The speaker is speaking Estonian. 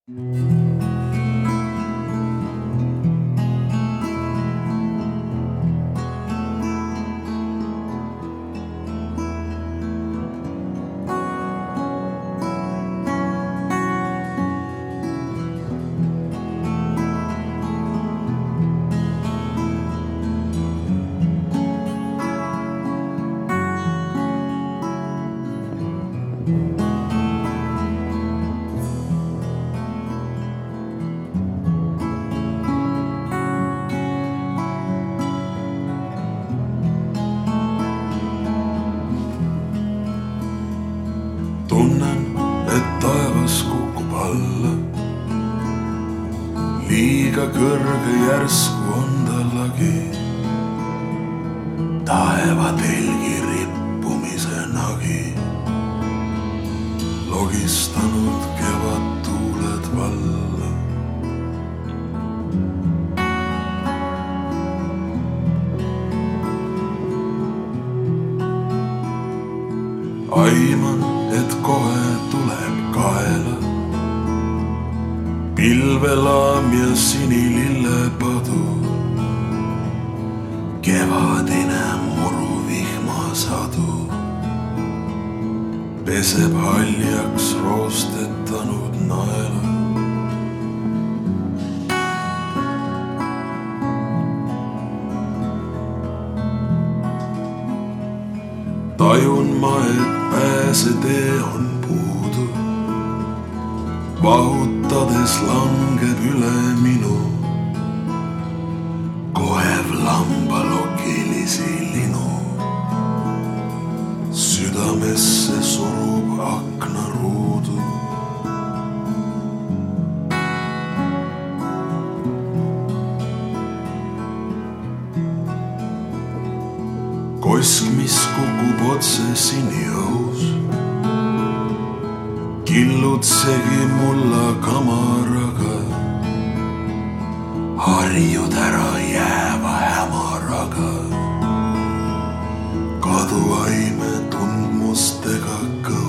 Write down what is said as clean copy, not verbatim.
Tunnen, et taevas kukub alla, liiga kõrge järsku on ta lagi. Taevatelgi rippumise nagi, logistanud kevadtuuled valla. Aiman, et kohe tuleb kaela pilvelaam ja sinilillepadu. Kevadine muruvihmasadu peseb haljaks roostetanud naela. Tajun ma, et pääsetee on puudu, vahutades langeb üle minu koev lambalokilisi linu. Südamesse surub aknaruudu. Kosk, mis kukub otse siniõhus, killutsegi mulla kamaraga, harjud ära jääva hämaraga, kaduaime tundmustega kõhu.